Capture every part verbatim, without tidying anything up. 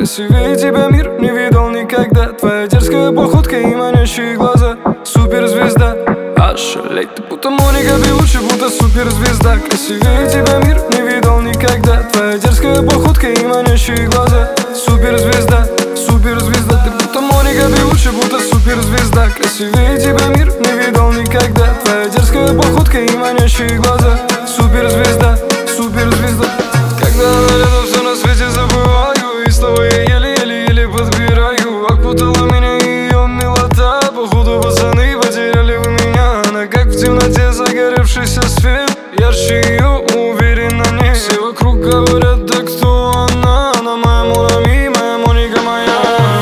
Красивее тебя мир не видел никогда. Твоя дерзкая походка и манящие глаза. Суперзвезда, ошалеть, ты будто Моника Белуччи, будто суперзвезда. Красивее тебя мир не видел никогда. Твоя дерзкая походка и манящие глаза. Суперзвезда, суперзвезда, ты будто Моника Белуччи, будто суперзвезда. Красивее тебя мир не видел никогда. Твоя дерзкая походка и манящие глаза. Суперзвезда, суперзвезда. Когда она рядом, все на свете забываю, и слова я еле-еле-еле подбираю. Окутала меня ее милота, походу пацаны потеряли вы меня. Она как в темноте загоревшийся свет, ярче ее уверенно нет. Все вокруг говорят, да кто она? Она моя Мурами, моя Моника моя.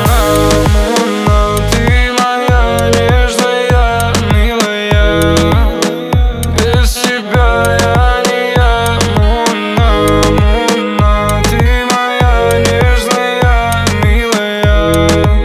Муна, ты моя нежная, милая. Без тебя я не я. Муна, Муна, ты моя нежная, милая.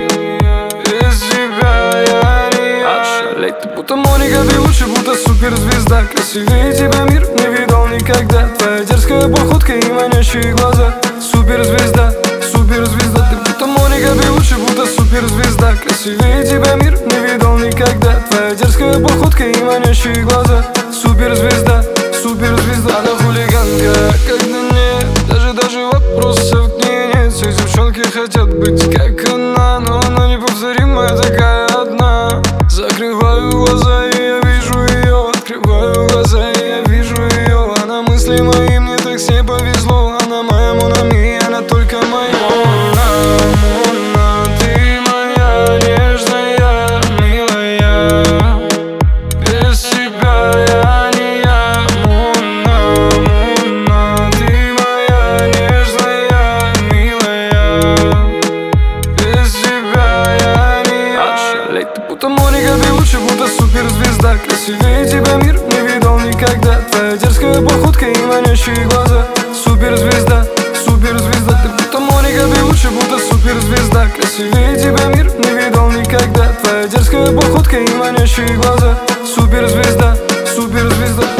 Без тебя я не я. Ошалеть, ты будто Моника Белуччи, будто суперзвезда. Красивее тебя мир не видел никогда. Твоя дерзкая походка и манящие глаза. Суперзвезда, суперзвезда, ты будто Моника Белуччи, будто суперзвезда. Красивее тебя мир не видел никогда. Твоя дерзкая походка и манящие глаза. Суперзвезда, суперзвезда. Она хулиганка, когда нет, даже даже вопросов к ней нет. Все девчонки хотят быть как она, но она неповторимая, такая одна. Закрываю глаза и я вижу ее, открываю глаза и я вижу ее. Она мысли мои, мне так с ней повезло. Она моя Мунами, она только моя. Муна, Муна, ты моя нежная, милая. Без тебя я не я. Муна, Муна, ты моя нежная, милая. Без тебя я не я. Ошалеть, ты будто Моника Белуччи, будто суперзвезда. Красивее тебя мир не видел никогда. Твоя дерзкая походка и манящие глаза. Суперзвезда, суперзвезда, ты будто Моника Белуччи, будто суперзвезда. Красивее тебя мир не видел никогда. Твоя дерзкая походка и манящие глаза. Суперзвезда, суперзвезда.